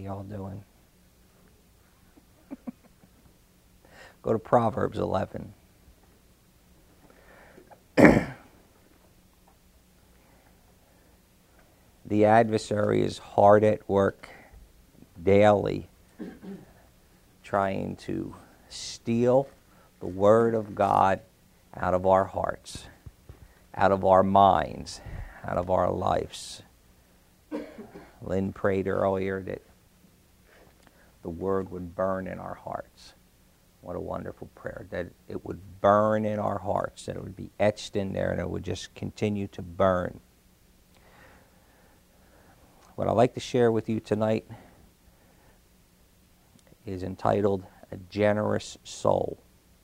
y'all doing? Go to Proverbs 11. The adversary is hard at work daily trying to steal the Word of God out of our hearts, out of our minds, out of our lives. Lynn prayed earlier that the Word would burn in our hearts. What a wonderful prayer, that it would burn in our hearts, that it would be etched in there, and it would just continue to burn. What I'd like to share with you tonight is entitled A Generous Soul.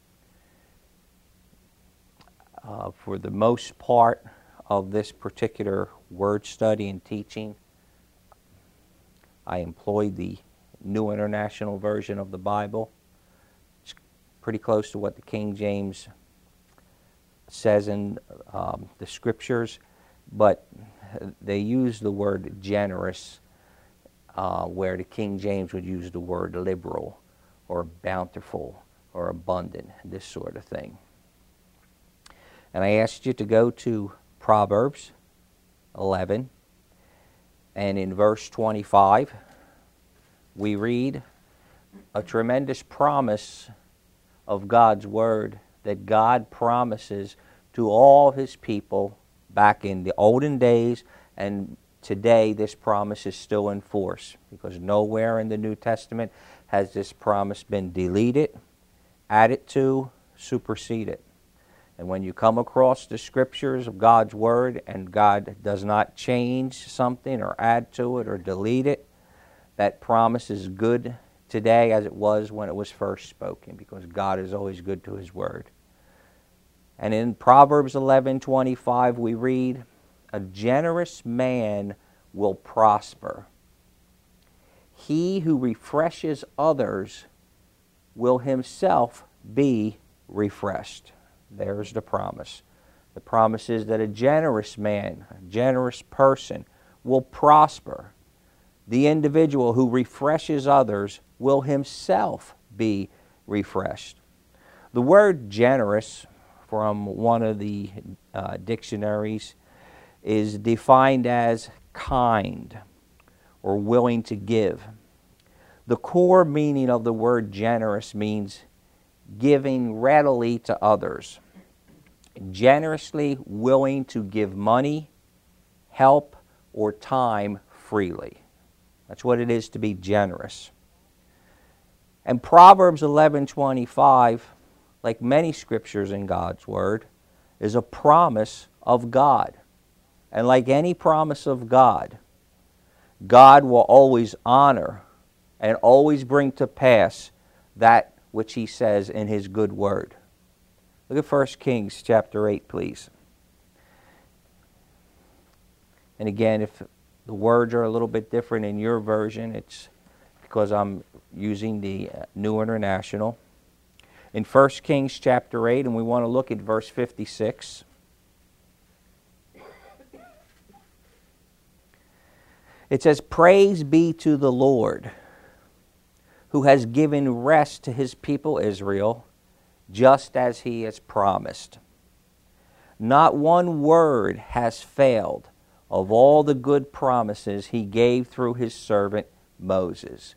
For the most part of this particular word study and teaching, I employed the New International Version of the Bible. It's pretty close to what the King James says in the Scriptures, but they use the word generous where the King James would use the word liberal or bountiful or abundant, this sort of thing. And I asked you to go to Proverbs 11, and in verse 25, we read a tremendous promise of God's Word that God promises to all His people back in the olden days, and today this promise is still in force, because nowhere in the New Testament has this promise been deleted, added to, superseded. And when you come across the Scriptures of God's Word and God does not change something or add to it or delete it, that promise is good today as it was when it was first spoken, because God is always good to His Word. And in Proverbs 11:25 we read, "A generous man will prosper. He who refreshes others will himself be refreshed." There's the promise. The promise is that a generous man, a generous person, will prosper. The individual who refreshes others will himself be refreshed. The word generous, from one of the dictionaries, is defined as kind or willing to give. The core meaning of the word generous means giving readily to others, generously willing to give money, help, or time freely. That's what it is to be generous. And Proverbs 11:25, like many scriptures in God's Word, is a promise of God. And like any promise of God, God will always honor and always bring to pass that which He says in His good Word. Look at 1 Kings chapter 8, please. And again, if the words are a little bit different in your version, it's because I'm using the New International. In 1 Kings chapter 8, and we want to look at verse 56. It says, "Praise be to the Lord, who has given rest to His people Israel, just as He has promised. Not one word has failed of all the good promises He gave through His servant Moses."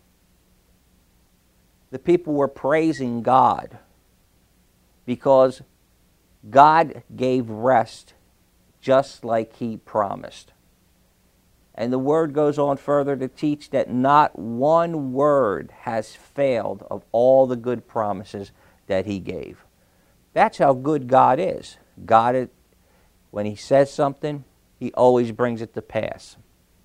The people were praising God because God gave rest just like He promised. And the Word goes on further to teach that not one word has failed of all the good promises that He gave. That's how good God is. God, when He says something, He always brings it to pass.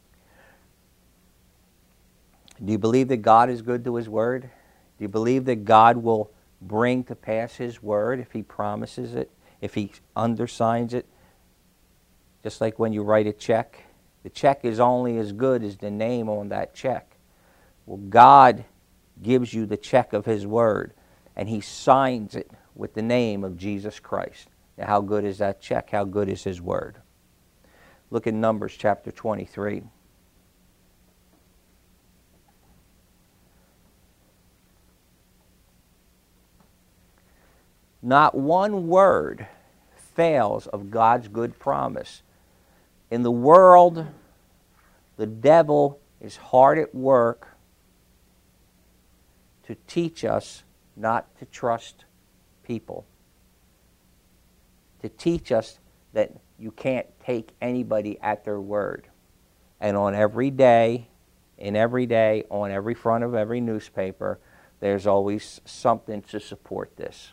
Do you believe that God is good to His Word? Do you believe that God will bring to pass His Word if He promises it, if He undersigns it? Just like when you write a check, the check is only as good as the name on that check. Well, God gives you the check of His Word, and He signs it with the name of Jesus Christ. Now, how good is that check? How good is His Word? Look at Numbers chapter 23. Not one word fails of God's good promise. In the world, the devil is hard at work to teach us not to trust people, to teach us that you can't take anybody at their word. And on every day, on every front of every newspaper, there's always something to support this.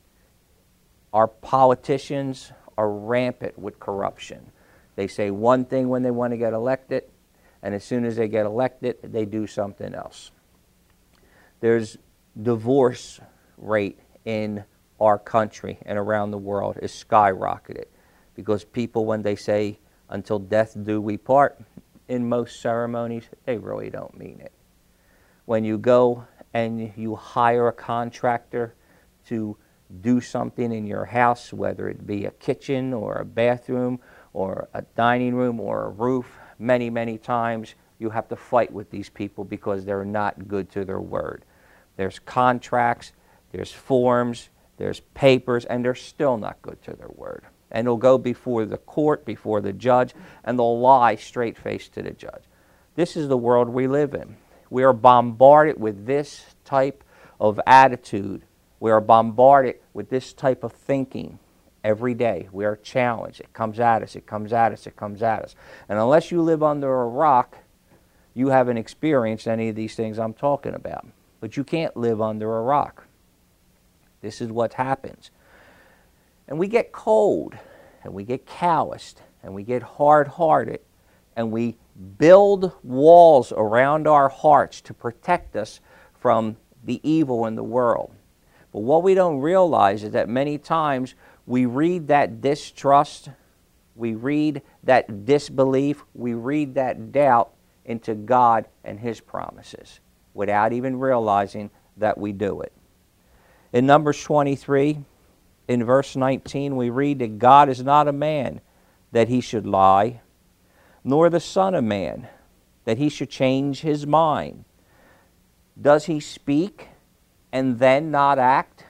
Our politicians are rampant with corruption. They say one thing when they want to get elected, and as soon as they get elected, they do something else. There's divorce rate in our country and around the world is skyrocketed because people, when they say, until death do we part, in most ceremonies, they really don't mean it. When you go and you hire a contractor to do something in your house, whether it be a kitchen or a bathroom or a dining room or a roof, many, many times you have to fight with these people because they're not good to their word. There's contracts, there's forms, there's papers, and they're still not good to their word. And they'll go before the court, before the judge, and they'll lie straight-faced to the judge. This is the world we live in. We are bombarded with this type of attitude. We are bombarded with this type of thinking every day. We are challenged. It comes at us, it comes at us, it comes at us. And unless you live under a rock, you haven't experienced any of these things I'm talking about. But you can't live under a rock. This is what happens. And we get cold, and we get calloused, and we get hard-hearted, and we build walls around our hearts to protect us from the evil in the world. But what we don't realize is that many times we read that distrust, we read that disbelief, we read that doubt into God and His promises without even realizing that we do it. In Numbers 23, in verse 19, we read that God is not a man that He should lie, nor the Son of Man that He should change His mind. Does He speak and then not act?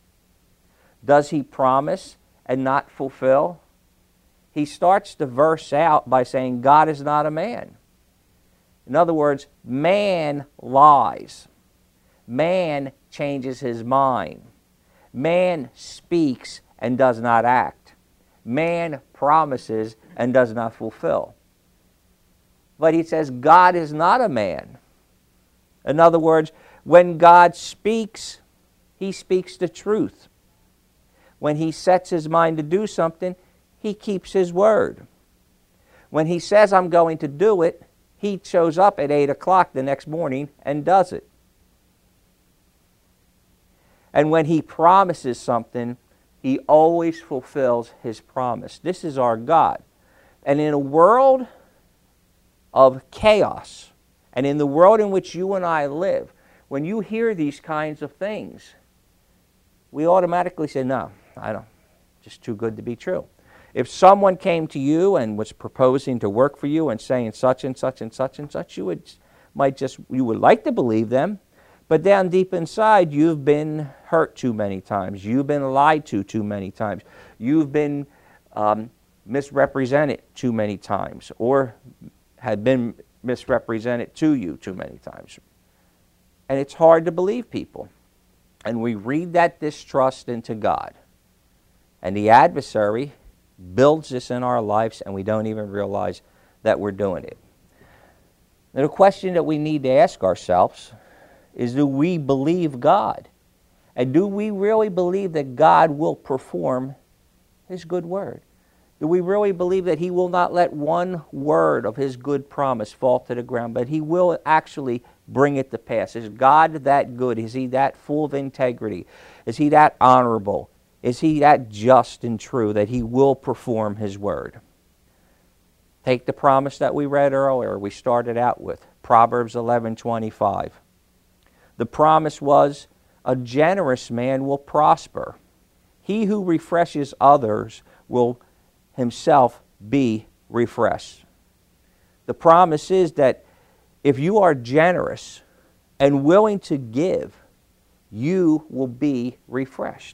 Does He promise and not fulfill? He starts the verse out by saying God is not a man. In other words, man lies. Man changes his mind. Man speaks and does not act. Man promises and does not fulfill. But he says God is not a man. In other words, when God speaks, He speaks the truth. When He sets His mind to do something, He keeps His word. When He says, I'm going to do it, He shows up at 8 o'clock the next morning and does it. And when He promises something, He always fulfills His promise. This is our God. And in a world of chaos, and in the world in which you and I live, when you hear these kinds of things, we automatically say, no, I don't. Just too good to be true. If someone came to you and was proposing to work for you and saying such and such and such and such, you would like to believe them, but down deep inside, you've been hurt too many times. You've been lied to too many times. You've been misrepresented too many times, or had been misrepresented to you too many times. And it's hard to believe people. And we read that distrust into God. And the adversary builds this in our lives, and we don't even realize that we're doing it. Now, the question that we need to ask ourselves is, do we believe God? And do we really believe that God will perform His good word? Do we really believe that He will not let one word of His good promise fall to the ground, but He will actually bring it to pass? Is God that good? Is He that full of integrity? Is He that honorable? Is He that just and true that He will perform His word? Take the promise that we read earlier, we started out with, Proverbs 11:25. The promise was, a generous man will prosper. He who refreshes others will himself be refreshed. The promise is that if you are generous and willing to give, you will be refreshed.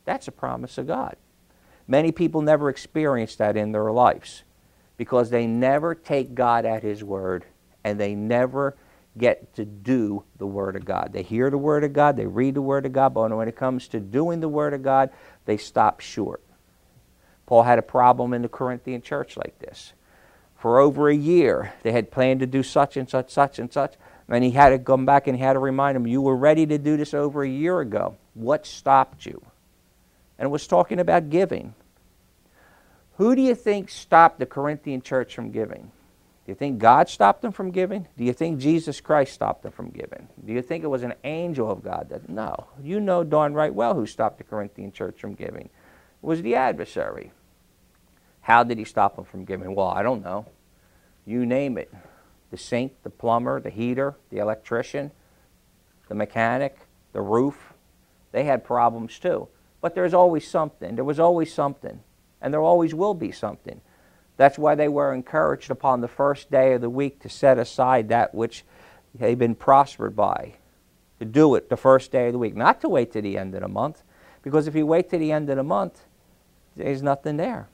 That's a promise of God. Many people never experience that in their lives because they never take God at His word and they never get to do the Word of God. They hear the Word of God, they read the Word of God, but when it comes to doing the Word of God, they stop short. Paul had a problem in the Corinthian church like this. For over a year, they had planned to do such and such, such and such, and he had to come back and he had to remind them, you were ready to do this over a year ago. What stopped you? And it was talking about giving. Who do you think stopped the Corinthian church from giving? Do you think God stopped them from giving? Do you think Jesus Christ stopped them from giving? Do you think it was an angel of God? No. You know darn right well who stopped the Corinthian church from giving. It was the adversary. How did he stop them from giving? Well, I don't know. You name it. The sink, the plumber, the heater, the electrician, the mechanic, the roof. They had problems too. But there's always something. There was always something. And there always will be something. That's why they were encouraged upon the first day of the week to set aside that which they've been prospered by. To do it the first day of the week. Not to wait to the end of the month. Because if you wait to the end of the month, there's nothing there.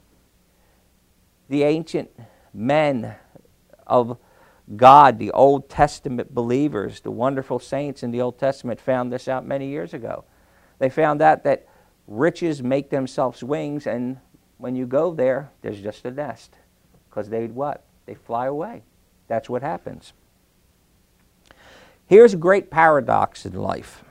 The ancient men of God, the Old Testament believers, the wonderful saints in the Old Testament found this out many years ago. They found out that riches make themselves wings, and when you go there, there's just a nest. Because they what? They fly away. That's what happens. Here's a great paradox in life.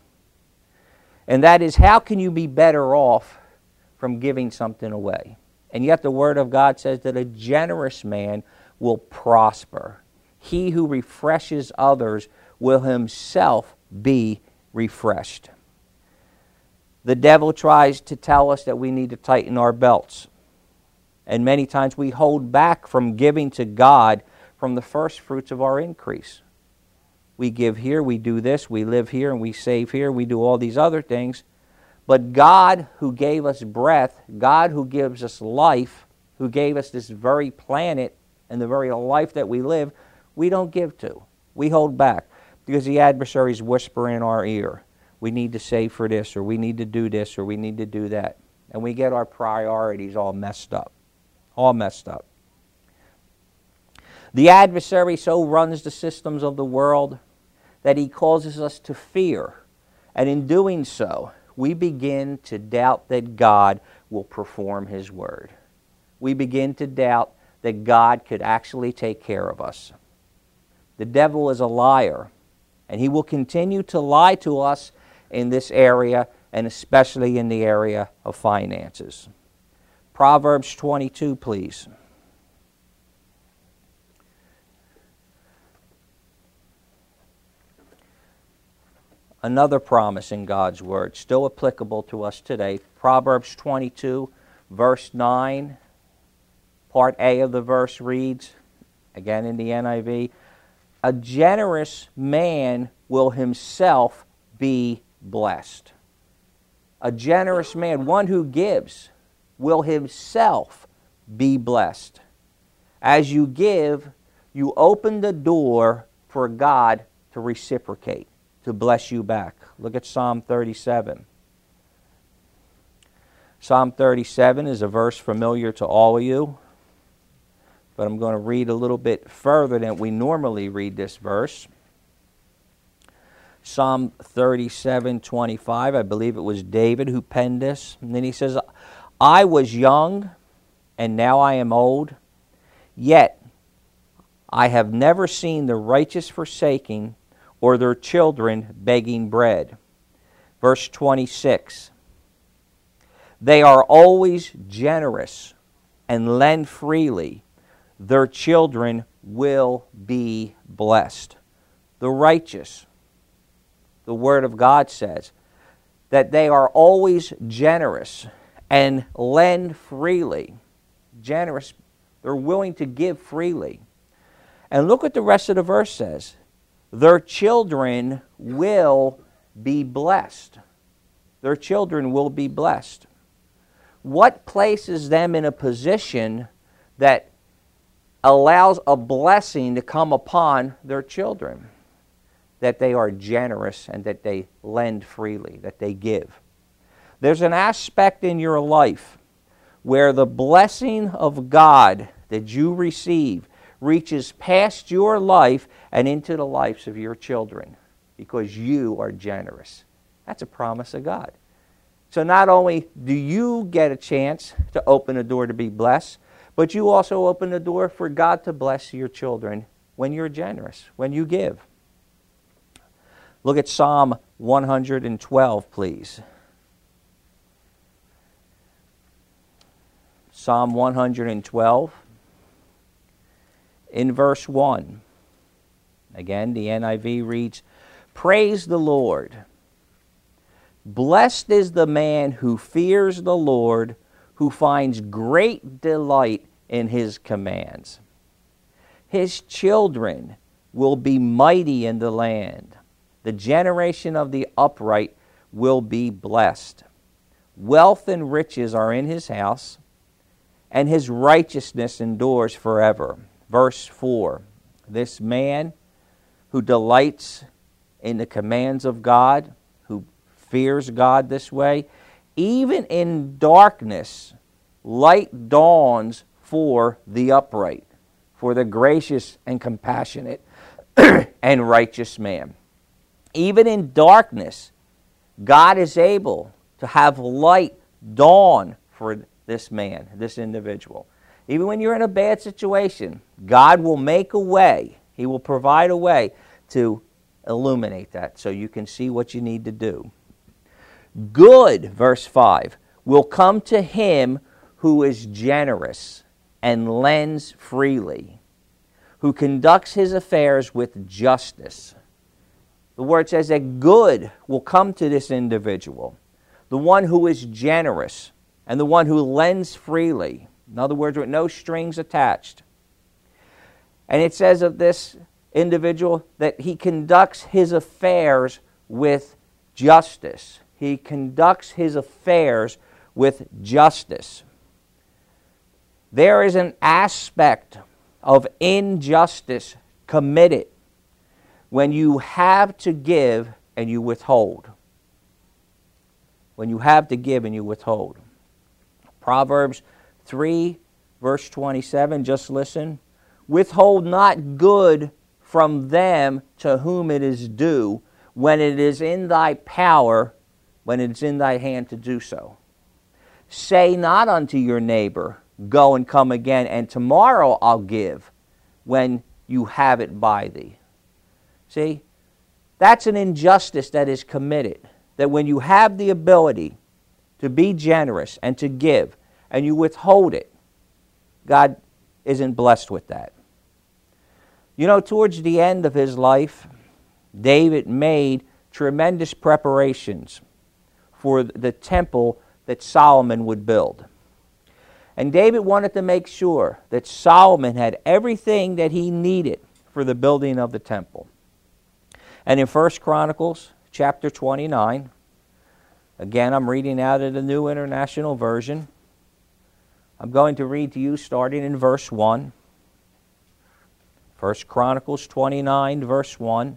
And that is, how can you be better off from giving something away? And yet the Word of God says that a generous man will prosper. He who refreshes others will himself be refreshed. The devil tries to tell us that we need to tighten our belts. And many times we hold back from giving to God from the first fruits of our increase. We give here, we do this, we live here, and we save here, we do all these other things. But God who gave us breath, God who gives us life, who gave us this very planet and the very life that we live, we don't give to. We hold back because the adversaries whisper in our ear. We need to save for this, or we need to do this, or we need to do that. And we get our priorities all messed up. All messed up. The adversary so runs the systems of the world that he causes us to fear. And in doing so, we begin to doubt that God will perform His word. We begin to doubt that God could actually take care of us. The devil is a liar, and he will continue to lie to us in this area, and especially in the area of finances. Proverbs 22, please. Another promise in God's Word, still applicable to us today. Proverbs 22, verse 9, part A of the verse reads, again in the NIV, a generous man will himself be blessed. A generous man, one who gives, will himself be blessed. As you give, you open the door for God to reciprocate, to bless you back. Look at Psalm 37. Psalm 37 is a verse familiar to all of you, but I'm going to read a little bit further than we normally read this verse. Psalm 37:25, I believe it was David who penned this. And then he says, I was young, and now I am old, yet I have never seen the righteous forsaking or their children begging bread. Verse 26, they are always generous and lend freely. Their children will be blessed. The righteous, the Word of God says, that they are always generous and lend freely. Generous, they're willing to give freely. And look what the rest of the verse says. Their children will be blessed. Their children will be blessed. What places them in a position that allows a blessing to come upon their children? That they are generous and that they lend freely, that they give. There's an aspect in your life where the blessing of God that you receive reaches past your life and into the lives of your children because you are generous. That's a promise of God. So not only do you get a chance to open a door to be blessed, but you also open the door for God to bless your children when you're generous, when you give. Look at Psalm 112, please. Psalm 112, in verse 1. Again, the NIV reads, "Praise the Lord. Blessed is the man who fears the Lord, who finds great delight in his commands. His children will be mighty in the land. The generation of the upright will be blessed. Wealth and riches are in his house, and his righteousness endures forever." Verse 4, this man who delights in the commands of God, who fears God this way, even in darkness, light dawns for the upright, for the gracious and compassionate and righteous man. Even in darkness, God is able to have light dawn for this man, this individual. Even when you're in a bad situation, God will make a way. He will provide a way to illuminate that so you can see what you need to do. Good, verse 5, will come to him who is generous and lends freely, who conducts his affairs with justice. The word says that good will come to this individual, the one who is generous and the one who lends freely. In other words, with no strings attached. And it says of this individual that he conducts his affairs with justice. He conducts his affairs with justice. There is an aspect of injustice committed when you have to give and you withhold. When you have to give and you withhold. Proverbs 3, verse 27, just listen. "Withhold not good from them to whom it is due, when it is in thy power, when it is in thy hand to do so. Say not unto your neighbor, go and come again, and tomorrow I'll give, when you have it by thee." See, that's an injustice that is committed. That when you have the ability to be generous and to give, and you withhold it, God isn't blessed with that. You know, towards the end of his life, David made tremendous preparations for the temple that Solomon would build. And David wanted to make sure that Solomon had everything that he needed for the building of the temple. And in 1 Chronicles chapter 29, again I'm reading out of the New International Version. I'm going to read to you starting in verse 1. 1 Chronicles 29, verse 1.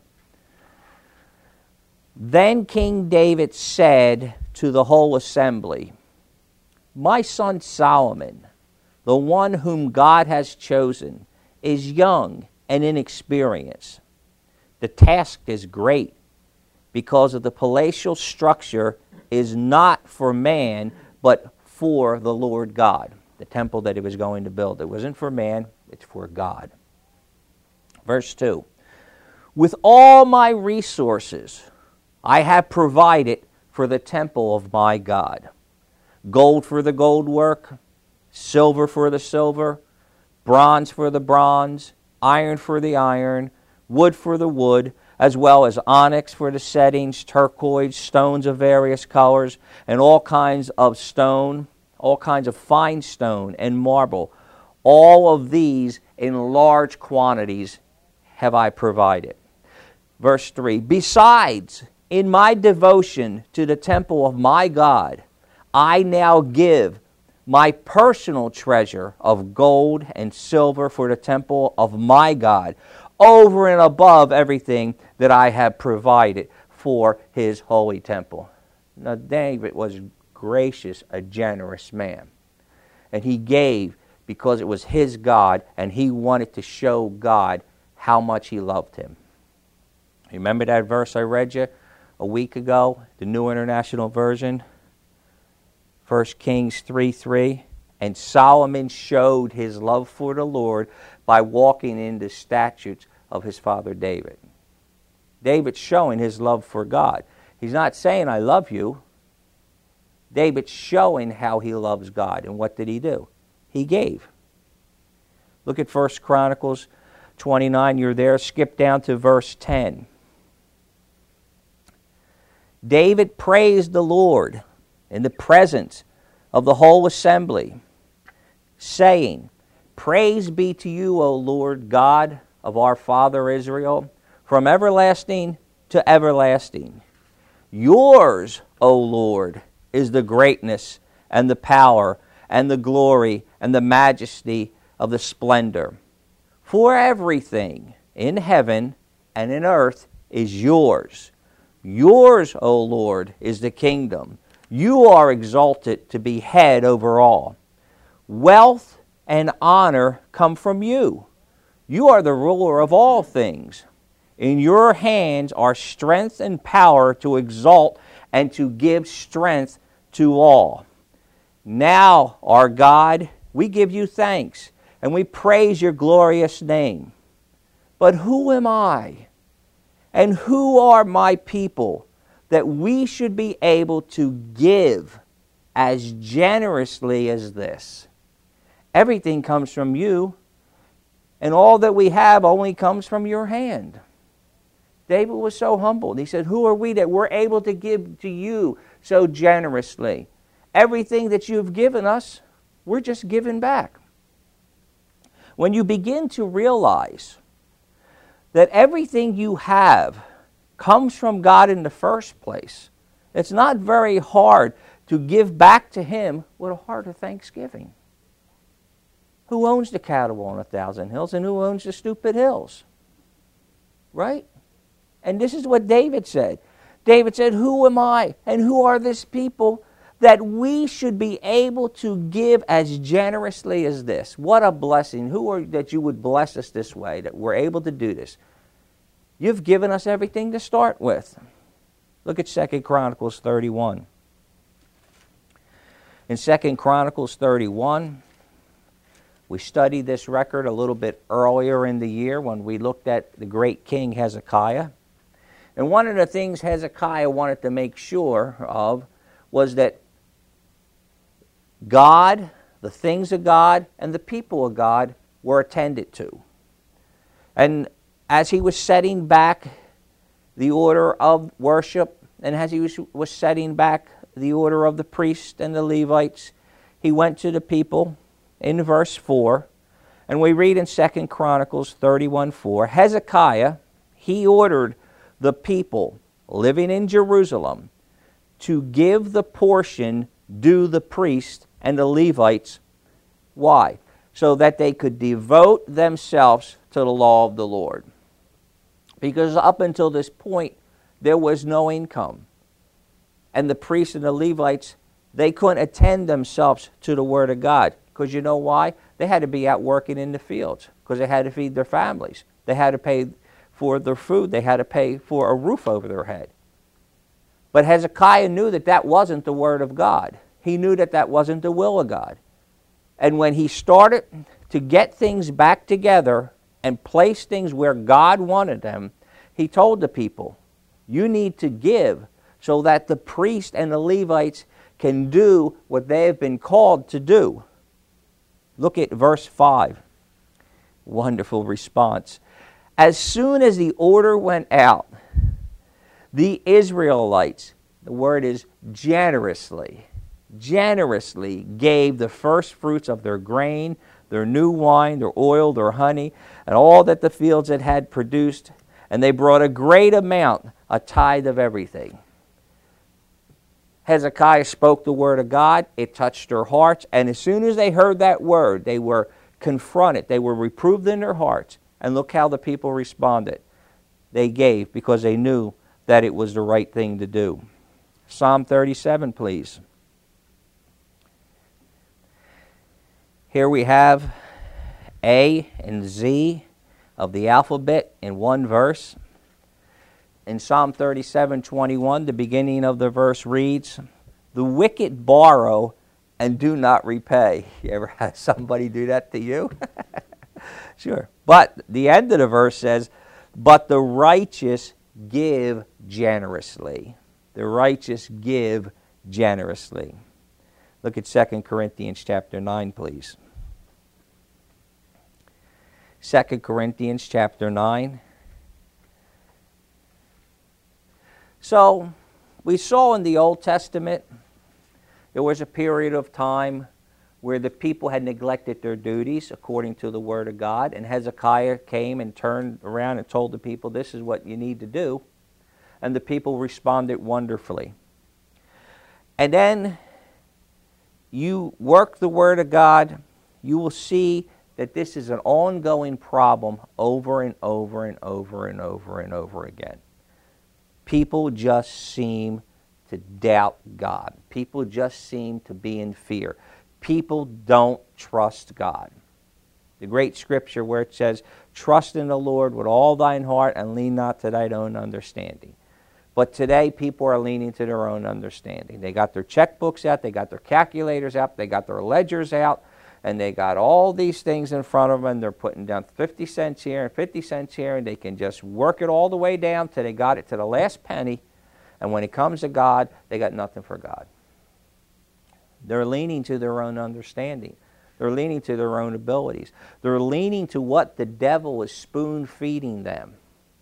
"Then King David said to the whole assembly, My son Solomon, the one whom God has chosen, is young and inexperienced. The task is great, because of the palatial structure is not for man, but for the Lord God." The temple that he was going to build. It wasn't for man, it's for God. Verse 2. "With all my resources I have provided for the temple of my God. Gold for the gold work, silver for the silver, bronze for the bronze, iron for the iron, wood for the wood, as well as onyx for the settings, turquoise, stones of various colors, and all kinds of stone, all kinds of fine stone and marble. All of these in large quantities have I provided." Verse 3, "Besides, in my devotion to the temple of my God, I now give my personal treasure of gold and silver for the temple of my God, over and above everything that I have provided for his holy temple." Now, David was gracious, a generous man. And he gave because it was his God, and he wanted to show God how much he loved him. Remember that verse I read you a week ago, the New International Version? 1 Kings 3:3. And Solomon showed his love for the Lord by walking in the statutes of his father David. David's showing his love for God. He's not saying, I love you. David's showing how he loves God. And what did he do? He gave. Look at 1 Chronicles 29. You're there. Skip down to verse 10. David praised the Lord in the presence of the whole assembly, saying, Praise be to you, O Lord God of our father Israel, from everlasting to everlasting. Yours, O Lord, is the greatness and the power and the glory and the majesty of the splendor. For everything in heaven and in earth is yours. Yours, O Lord, is the kingdom. You are exalted to be head over all. Wealth and honor come from you. You are the ruler of all things. In your hands are strength and power to exalt and to give strength to all. Now, our God, we give you thanks, and we praise your glorious name. But who am I, and who are my people, that we should be able to give as generously as this? Everything comes from you, and all that we have only comes from your hand. David was so humbled. He said, who are we that we're able to give to you so generously? Everything that you've given us, we're just giving back. When you begin to realize that everything you have comes from God in the first place, it's not very hard to give back to Him with a heart of thanksgiving. Who owns the cattle on 1,000 hills, and who owns the stupid hills? Right? And this is what David said. David said, who am I, and who are this people, that we should be able to give as generously as this? What a blessing. Who are that you would bless us this way, that we're able to do this? You've given us everything to start with. Look at 2 Chronicles 31. In 2 Chronicles 31, we studied this record a little bit earlier in the year when we looked at the great king Hezekiah. And one of the things Hezekiah wanted to make sure of was that God, the things of God, and the people of God were attended to. And as he was setting back the order of worship, and as he was setting back the order of the priests and the Levites, he went to the people in verse 4, and we read in 2 Chronicles 31:4, Hezekiah, he ordered the people living in Jerusalem to give the portion due the priests and the Levites. Why? So that they could devote themselves to the law of the Lord. Because up until this point, there was no income. And the priests and the Levites, they couldn't attend themselves to the Word of God. Because you know why? They had to be out working in the fields. Because they had to feed their families. They had to pay for their food. They had to pay for a roof over their head. But Hezekiah knew that that wasn't the Word of God. He knew that that wasn't the will of God. And when he started to get things back together and place things where God wanted them, he told the people, you need to give so that the priests and the Levites can do what they have been called to do. Look at verse 5. Wonderful response. As soon as the order went out, the Israelites, the word is generously gave the first fruits of their grain, their new wine, their oil, their honey, and all that the fields had produced, and they brought a great amount, a tithe of everything. Hezekiah spoke the word of God. It touched their hearts, and as soon as they heard that word, they were confronted. They were reproved in their hearts, and look how the people responded. They gave because they knew that it was the right thing to do. Psalm 37, please. Here we have A and Z of the alphabet in one verse. In Psalm 37:21, the beginning of the verse reads, "The wicked borrow and do not repay." You ever had somebody do that to you? Sure. But the end of the verse says, "But the righteous give generously." The righteous give generously. Look at 2 Corinthians chapter 9, please. 2 Corinthians chapter 9. So, we saw in the Old Testament, there was a period of time where the people had neglected their duties according to the Word of God, and Hezekiah came and turned around and told the people, this is what you need to do, and the people responded wonderfully. And then you work the Word of God, you will see that this is an ongoing problem over and over and over and over and over again. People just seem to doubt God. People just seem to be in fear. People don't trust God. The great scripture where it says, "Trust in the Lord with all thine heart and lean not to thine own understanding." But today people are leaning to their own understanding. They got their checkbooks out, they got their calculators out, they got their ledgers out, and they got all these things in front of them, and they're putting down 50 cents here and 50 cents here, and they can just work it all the way down till they got it to the last penny, and when it comes to God, they got nothing for God. They're leaning to their own understanding. They're leaning to their own abilities. They're leaning to what the devil is spoon-feeding them.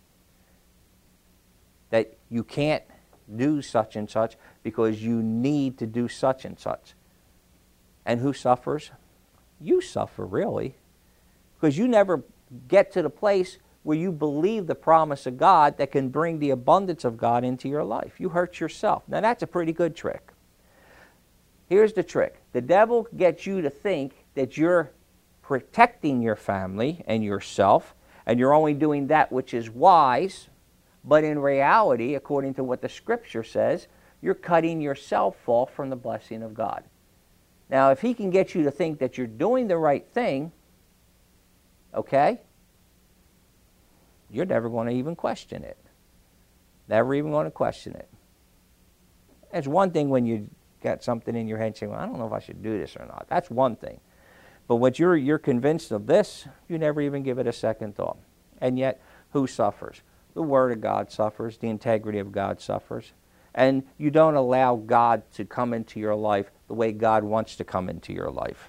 That you can't do such and such because you need to do such and such. And who suffers? You suffer, really, because you never get to the place where you believe the promise of God that can bring the abundance of God into your life. You hurt yourself. Now, that's a pretty good trick. Here's the trick. The devil gets you to think that you're protecting your family and yourself, and you're only doing that which is wise, but in reality, according to what the Scripture says, you're cutting yourself off from the blessing of God. Now, if he can get you to think that you're doing the right thing, okay, you're never going to even question it. Never even going to question it. It's one thing when you got something in your head saying, well, I don't know if I should do this or not. That's one thing. But when you're convinced of this, you never even give it a second thought. And yet, who suffers? The Word of God suffers. The integrity of God suffers. And you don't allow God to come into your life the way God wants to come into your life.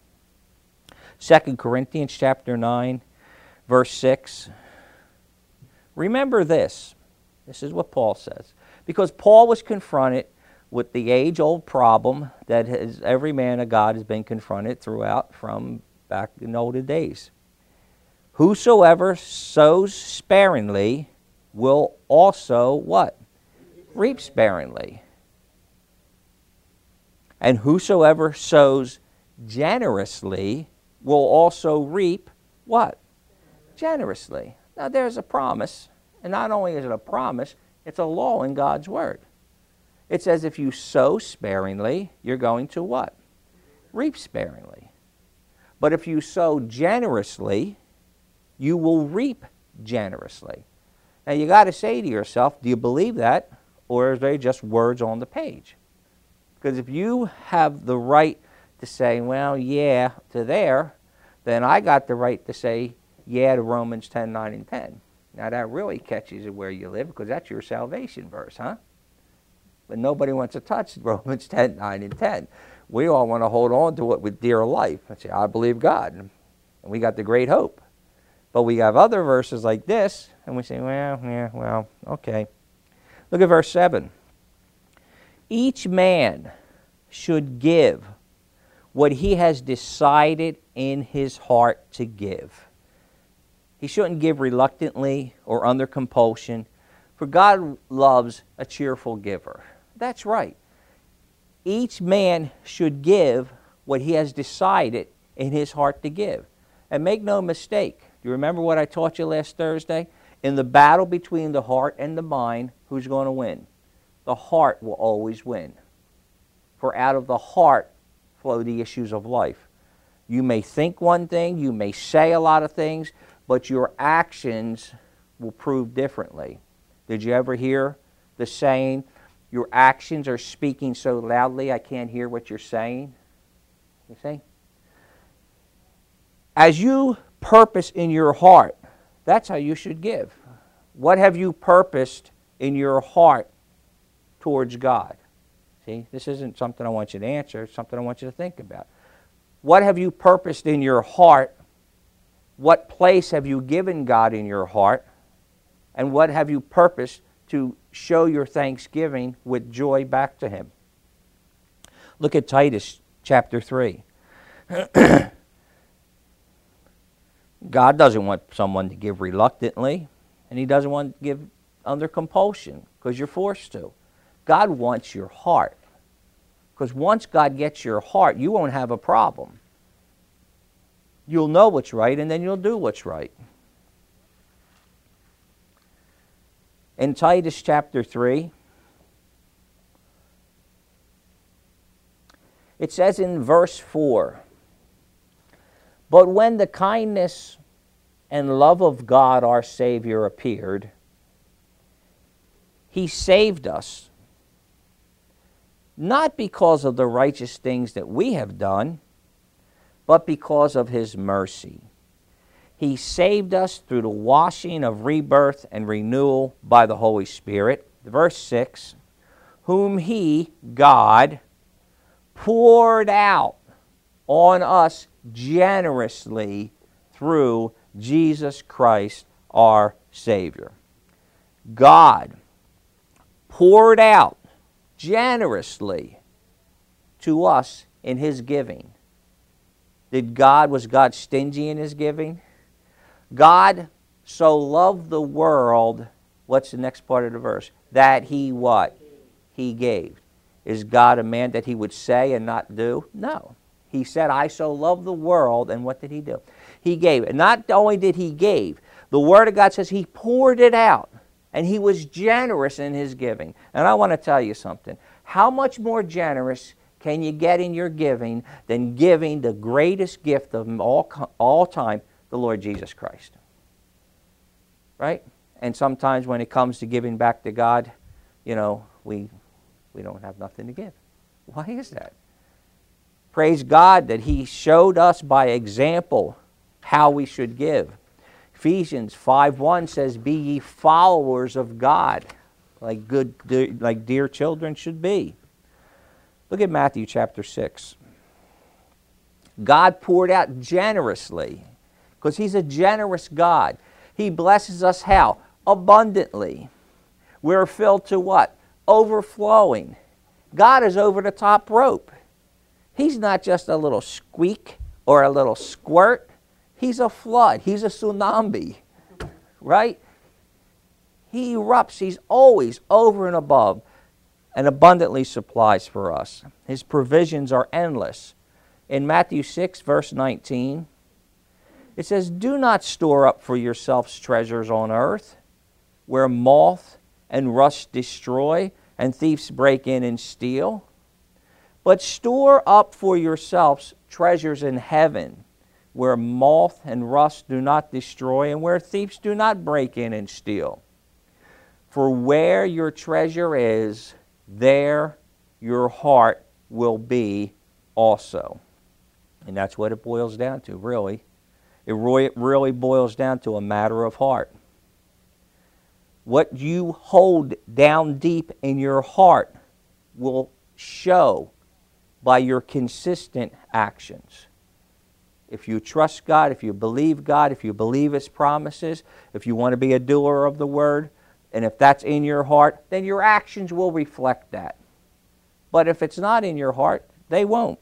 2 Corinthians chapter 9, verse 6. Remember this. This is what Paul says. Because Paul was confronted with the age-old problem that every man of God has been confronted throughout from back in older days. Whosoever sows sparingly will also what? Reap sparingly. And whosoever sows generously will also reap what? Generously. Now there's a promise, and not only is it a promise, it's a law in God's Word. It says if you sow sparingly, you're going to what? Reap sparingly. But if you sow generously, you will reap generously. Now you got to say to yourself, do you believe that? Or are they just words on the page? Because if you have the right to say, well, yeah, to there, then I got the right to say, yeah, to Romans 10, 9, and 10. Now that really catches you where you live because that's your salvation verse, huh? But nobody wants to touch Romans 10, 9, and 10. We all want to hold on to it with dear life and say, I believe God. And we got the great hope. But we have other verses like this, and we say, well, yeah, well, okay. Look at verse 7. Each man should give what he has decided in his heart to give. He shouldn't give reluctantly or under compulsion, for God loves a cheerful giver. That's right. Each man should give what he has decided in his heart to give. And make no mistake, do you remember what I taught you last Thursday? In the battle between the heart and the mind, who's going to win? The heart will always win. For out of the heart flow the issues of life. You may think one thing, you may say a lot of things, but your actions will prove differently. Did you ever hear the saying, your actions are speaking so loudly I can't hear what you're saying? You see? As you purpose in your heart, that's how you should give. What have you purposed in your heart towards God? See, this isn't something I want you to answer, it's something I want you to think about. What have you purposed in your heart? What place have you given God in your heart? And what have you purposed to show your thanksgiving with joy back to Him? Look at Titus chapter 3. God doesn't want someone to give reluctantly, and He doesn't want to give under compulsion because you're forced to. God wants your heart. Because once God gets your heart, you won't have a problem. You'll know what's right, and then you'll do what's right. In Titus chapter 3, it says in verse 4, "But when the kindness and love of God our Savior appeared, He saved us, not because of the righteous things that we have done, but because of His mercy. He saved us through the washing of rebirth and renewal by the Holy Spirit." Verse 6, "Whom He, God, poured out on us generously through Jesus Christ our Savior." God poured out generously to us in His giving. Was God stingy in His giving? God so loved the world, what's the next part of the verse? That He what? He gave. Is God a man that He would say and not do? No. He said, I so love the world, and what did He do? He gave. And not only did He give, the Word of God says He poured it out, and He was generous in His giving. And I want to tell you something. How much more generous can you get in your giving than giving the greatest gift of all time, the Lord Jesus Christ? Right? And sometimes when it comes to giving back to God, we don't have nothing to give. Why is that? Praise God that He showed us by example how we should give. Ephesians 5:1 says, "Be ye followers of God, like dear children should be." Look at Matthew chapter 6. God poured out generously because He's a generous God. He blesses us how? Abundantly. We're filled to what? Overflowing. God is over the top rope. He's not just a little squeak or a little squirt. He's a flood. He's a tsunami. Right? He erupts. He's always over and above and abundantly supplies for us. His provisions are endless. In Matthew 6, verse 19, it says, "Do not store up for yourselves treasures on earth, where moth and rust destroy, and thieves break in and steal. But store up for yourselves treasures in heaven, where moth and rust do not destroy, and where thieves do not break in and steal. For where your treasure is, there your heart will be also." And that's what it boils down to, really. It really boils down to a matter of heart. What you hold down deep in your heart will show by your consistent actions. If you trust God, if you believe God, if you believe His promises, if you want to be a doer of the Word, and if that's in your heart, then your actions will reflect that. But if it's not in your heart, they won't.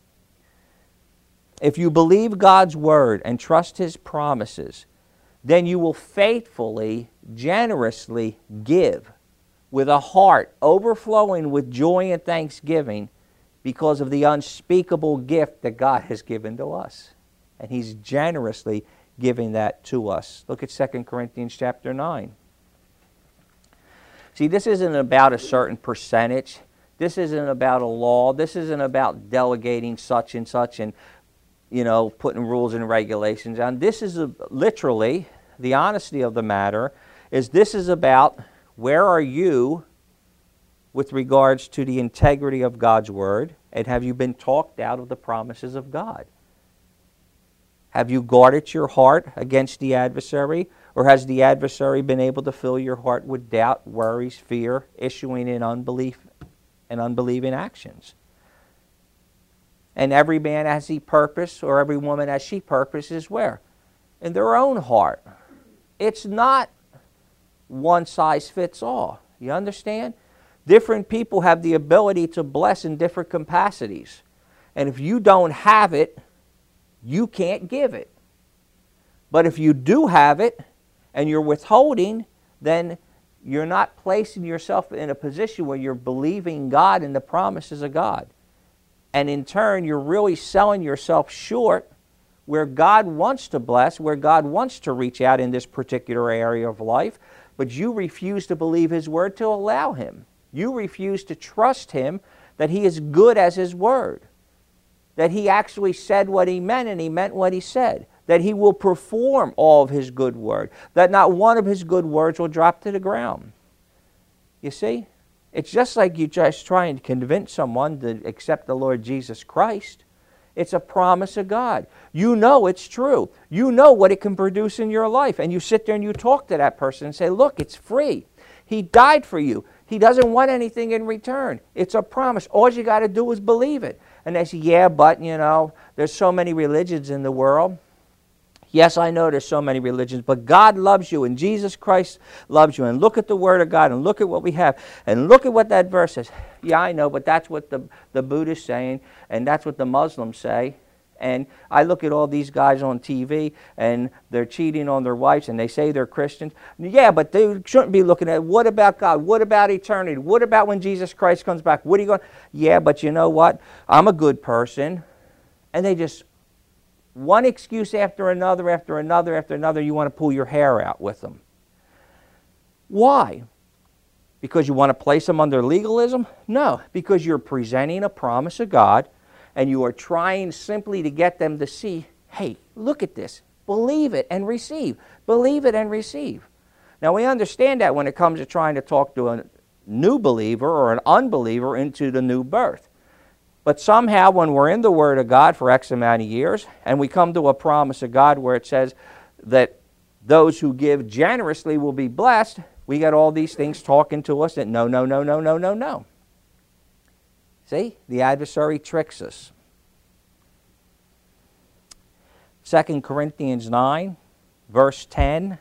If you believe God's Word and trust His promises, then you will faithfully, generously give with a heart overflowing with joy and thanksgiving because of the unspeakable gift that God has given to us. And He's generously giving that to us. Look at 2 Corinthians chapter 9. See, this isn't about a certain percentage. This isn't about a law. This isn't about delegating such and such and putting rules and regulations on. This is literally, the honesty of the matter is, this is about where are you with regards to the integrity of God's Word, and have you been talked out of the promises of God? Have you guarded your heart against the adversary, or has the adversary been able to fill your heart with doubt, worries, fear, issuing in unbelief and unbelieving actions? And every man as he purpose, or every woman as she purposes, where? In their own heart. It's not one size fits all. You understand? Different people have the ability to bless in different capacities. And if you don't have it, you can't give it. But if you do have it and you're withholding, then you're not placing yourself in a position where you're believing God and the promises of God. And in turn, you're really selling yourself short where God wants to bless, where God wants to reach out in this particular area of life, but you refuse to believe His Word to allow Him. You refuse to trust Him that He is good as His Word, that He actually said what He meant and He meant what He said, that He will perform all of His good word, that not one of His good words will drop to the ground. You see? It's just like you just trying to convince someone to accept the Lord Jesus Christ. It's a promise of God. You know it's true. You know what it can produce in your life. And you sit there and you talk to that person and say, look, it's free. He died for you. He doesn't want anything in return. It's a promise. All you got to do is believe it. And they say, yeah, but, there's so many religions in the world. Yes, I know there's so many religions, but God loves you and Jesus Christ loves you. And look at the Word of God and look at what we have. And look at what that verse says. Yeah, I know, but that's what the Buddhists saying, and that's what the Muslims say. And I look at all these guys on TV, and they're cheating on their wives, and they say they're Christians. Yeah, but they shouldn't be looking at, what about God? What about eternity? What about when Jesus Christ comes back? What are you going? Yeah, but you know what? I'm a good person. And they just, one excuse after another, after another, after another, you want to pull your hair out with them. Why? Because you want to place them under legalism? No, because you're presenting a promise of God, and you are trying simply to get them to see, hey, look at this. Believe it and receive. Believe it and receive. Now, we understand that when it comes to trying to talk to a new believer or an unbeliever into the new birth. But somehow, when we're in the Word of God for X amount of years, and we come to a promise of God where it says that those who give generously will be blessed, we got all these things talking to us that no, no, no, no, no, no, no. See, the adversary tricks us. 2 Corinthians 9, verse 10.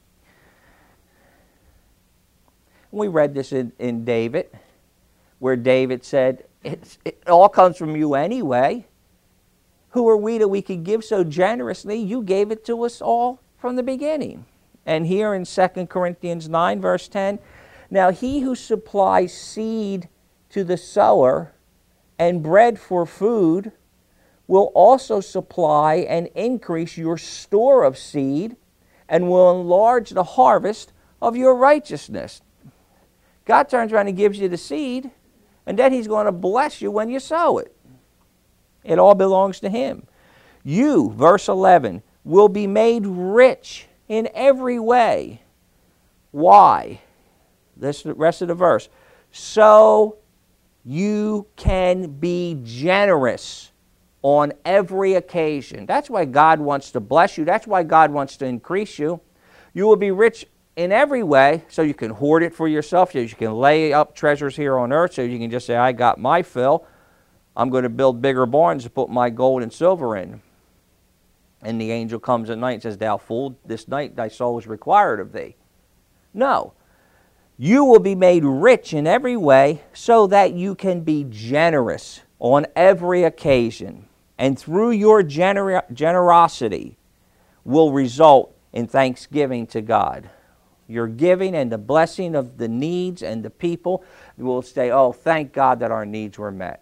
We read this in David, where David said, it all comes from you anyway. Who are we that we could give so generously? You gave it to us all from the beginning. And here in 2 Corinthians 9, verse 10, now he who supplies seed to the sower and bread for food will also supply and increase your store of seed and will enlarge the harvest of your righteousness. God turns around and gives you the seed, and then He's going to bless you when you sow it. It all belongs to Him. You, verse 11, will be made rich in every way. Why? This the rest of the verse. So you can be generous on every occasion. That's why God wants to bless you. That's why God wants to increase you. You will be rich in every way, so you can hoard it for yourself, so you can lay up treasures here on earth, so you can just say, I got my fill. I'm going to build bigger barns to put my gold and silver in. And the angel comes at night and says, thou fool, this night thy soul is required of thee. No. You will be made rich in every way so that you can be generous on every occasion. And through your generosity will result in thanksgiving to God. Your giving and the blessing of the needs and the people will say, oh, thank God that our needs were met.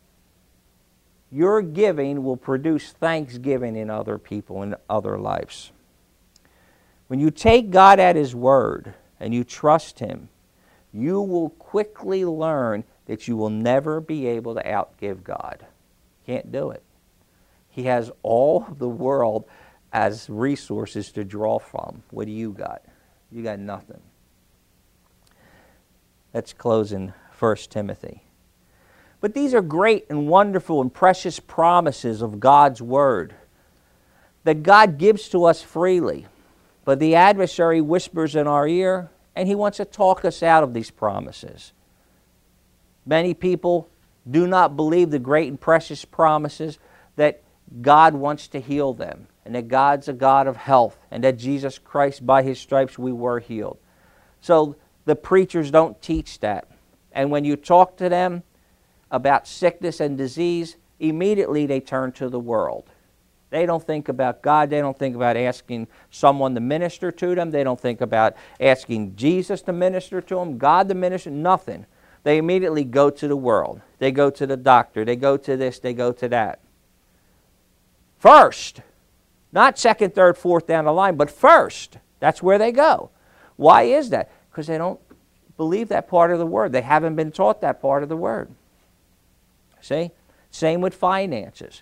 Your giving will produce thanksgiving in other people and other lives. When you take God at His word and you trust Him, you will quickly learn that you will never be able to outgive God. Can't do it. He has all of the world as resources to draw from. What do you got? You got nothing. Let's close in 1 Timothy. But these are great and wonderful and precious promises of God's Word that God gives to us freely. But the adversary whispers in our ear, and he wants to talk us out of these promises. Many people do not believe the great and precious promises that God wants to heal them, and that God's a God of health, and that Jesus Christ, by His stripes, we were healed. So the preachers don't teach that. And when you talk to them about sickness and disease, immediately they turn to the world. They don't think about God. They don't think about asking someone to minister to them. They don't think about asking Jesus to minister to them, God to minister, nothing. They immediately go to the world. They go to the doctor. They go to this. They go to that. First, not second, third, fourth down the line, but first. That's where they go. Why is that? Because they don't believe that part of the Word. They haven't been taught that part of the Word. See? Same with finances.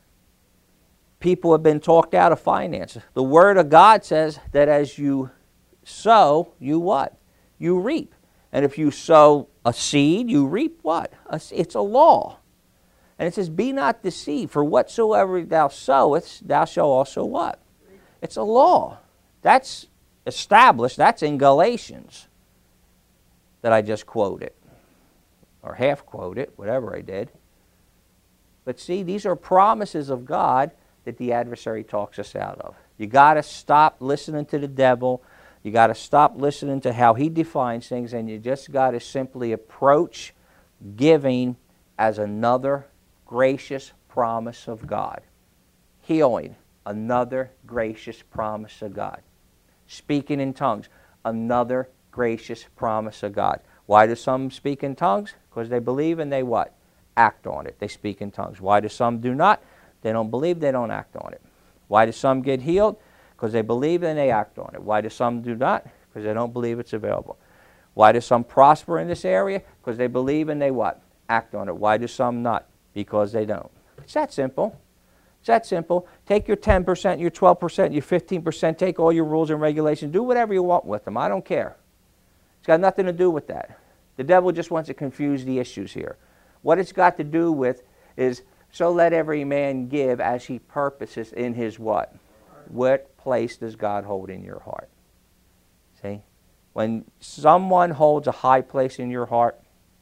People have been talked out of finances. The Word of God says that as you sow, you what? You reap. And if you sow a seed, you reap what? It's a law. And it says, be not deceived, for whatsoever thou sowest, thou shalt also what? It's a law. That's established. That's in Galatians that I just quoted. Or half quoted, whatever I did. But see, these are promises of God that the adversary talks us out of. You got to stop listening to the devil. You got to stop listening to how he defines things, and you just got to simply approach giving as another gracious promise of God. Healing, another gracious promise of God. Speaking in tongues, another gracious promise of God. Why do some speak in tongues? Because they believe and they what? Act on it. They speak in tongues. Why do some do not? They don't believe, they don't act on it. Why do some get healed? Because they believe and they act on it. Why do some do not? Because they don't believe it's available. Why do some prosper in this area? Because they believe and they what? Act on it. Why do some not? Because they don't. It's that simple. It's that simple. Take your 10%, your 12%, your 15%, take all your rules and regulations, do whatever you want with them. I don't care. It's got nothing to do with that. The devil just wants to confuse the issues here. What it's got to do with is, so let every man give as he purposes in his what? What place does God hold in your heart? See? When someone holds a high place in your heart,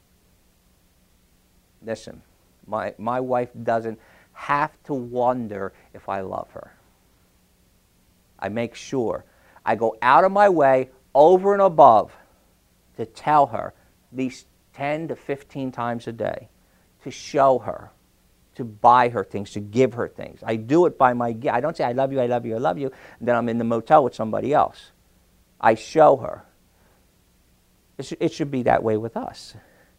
listen, my wife doesn't have to wonder if I love her. I make sure. I go out of my way, over and above, to tell her at least 10 to 15 times a day, to show her, to buy her things, to give her things. I do it by my gift. I don't say, I love you, I love you, I love you, and then I'm in the motel with somebody else. I show her. It should be that way with us.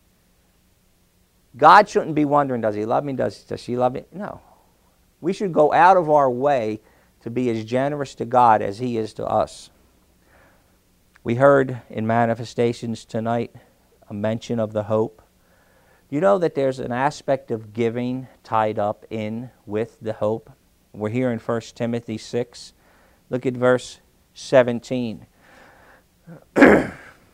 God shouldn't be wondering, does he love me? Does she love me? No. We should go out of our way to be as generous to God as he is to us. We heard in Manifestations tonight a mention of the hope. You know that there's an aspect of giving tied up in with the hope. We're here in 1 Timothy 6. Look at verse 17. The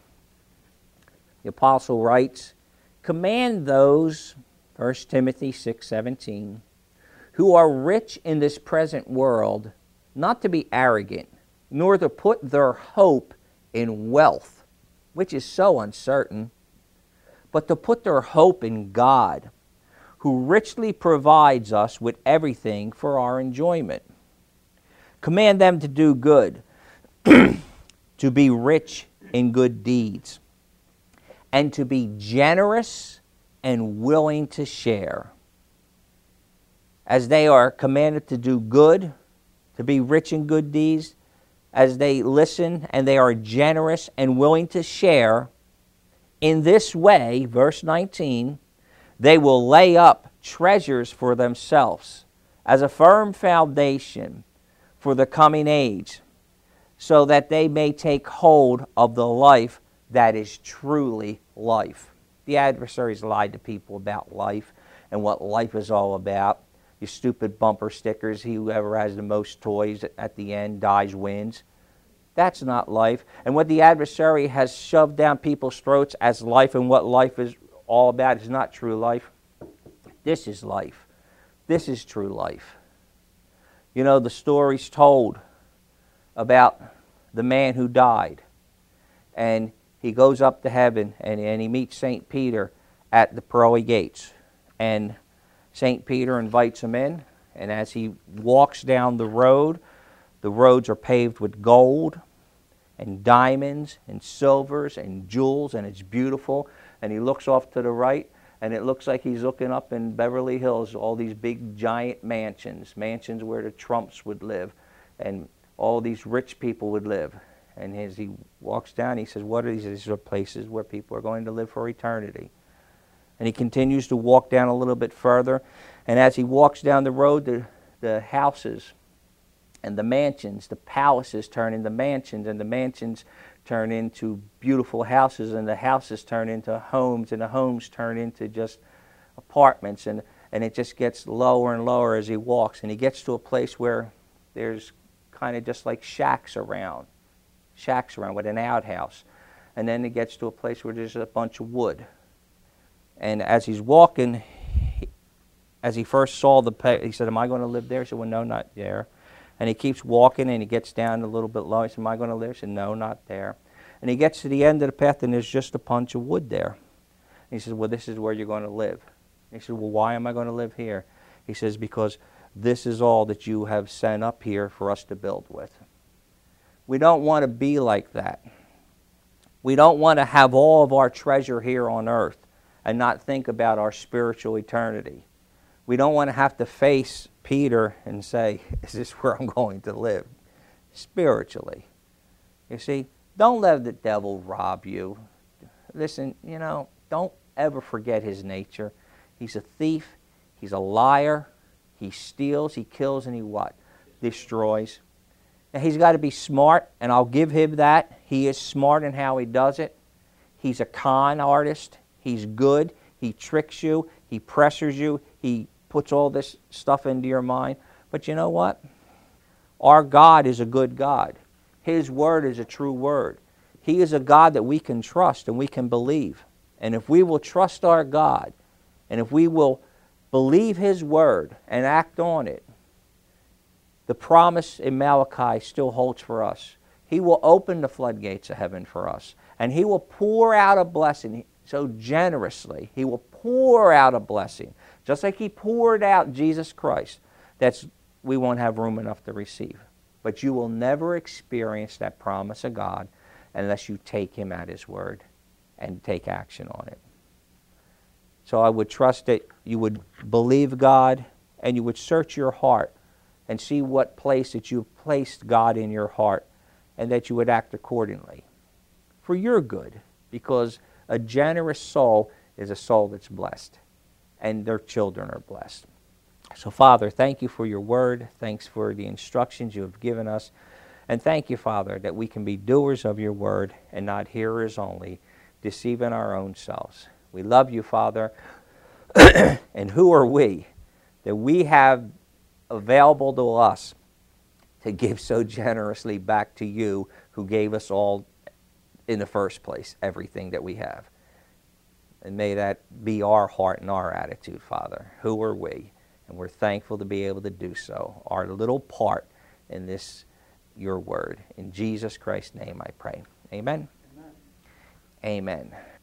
apostle writes, command those, 1 Timothy 6:17, who are rich in this present world, not to be arrogant, nor to put their hope in wealth, which is so uncertain, but to put their hope in God, who richly provides us with everything for our enjoyment. Command them to do good, to be rich in good deeds, and to be generous and willing to share. As they are commanded to do good, to be rich in good deeds, as they listen and they are generous and willing to share, in this way, verse 19, they will lay up treasures for themselves as a firm foundation for the coming age, so that they may take hold of the life that is truly life. The adversaries lied to people about life and what life is all about. You your stupid bumper stickers. Whoever has the most toys at the end dies, wins. That's not life. And what the adversary has shoved down people's throats as life and what life is all about is not true life. This is life. This is true life. You know, the story's told about the man who died. And he goes up to heaven and he meets St. Peter at the pearly gates. And St. Peter invites him in. And as he walks down the roads are paved with gold and diamonds and silvers and jewels, and it's beautiful. And he looks off to the right, and it looks like he's looking up in Beverly Hills, all these big giant mansions where the Trumps would live, and all these rich people would live. And as he walks down, he says, what are these? These are places where people are going to live for eternity. And he continues to walk down a little bit further, and as he walks down the road, the houses and the mansions, the palaces turn into mansions, and the mansions turn into beautiful houses, and the houses turn into homes, and the homes turn into just apartments, and it just gets lower and lower as he walks, and he gets to a place where there's kind of just like shacks around with an outhouse, and then he gets to a place where there's a bunch of wood. And as he's walking, as he first saw he said, am I going to live there? He said, well, no, not there. And he keeps walking, and he gets down a little bit low. He said, am I going to live? He said, no, not there. And he gets to the end of the path, and there's just a bunch of wood there. And he says, well, this is where you're going to live. And he said, well, why am I going to live here? He says, because this is all that you have sent up here for us to build with. We don't want to be like that. We don't want to have all of our treasure here on earth and not think about our spiritual eternity. We don't want to have to face Peter and say, is this where I'm going to live? Spiritually. You see, don't let the devil rob you. Listen, you know, don't ever forget his nature. He's a thief. He's a liar. He steals, he kills, and he what? Destroys. Now, he's got to be smart, and I'll give him that. He is smart in how he does it. He's a con artist. He's good. He tricks you. He pressures you. He puts all this stuff into your mind. But you know what? Our God is a good God. His word is a true word. He is a God that we can trust and we can believe. And if we will trust our God, and if we will believe His word and act on it, the promise in Malachi still holds for us. He will open the floodgates of heaven for us, and He will pour out a blessing so generously. He will pour out a blessing, just like He poured out Jesus Christ, we won't have room enough to receive. But you will never experience that promise of God unless you take Him at His word and take action on it. So I would trust that you would believe God, and you would search your heart and see what place that you've placed God in your heart, and that you would act accordingly for your good, because a generous soul is a soul that's blessed, and their children are blessed. So, Father, thank you for your word. Thanks for the instructions you have given us. And thank you, Father, that we can be doers of your word and not hearers only, deceiving our own selves. We love you, Father. And who are we that we have available to us to give so generously back to you, who gave us all in the first place, everything that we have? And may that be our heart and our attitude, Father. Who are we? And we're thankful to be able to do so, our little part in this, your word. In Jesus Christ's name I pray. Amen? Amen. Amen.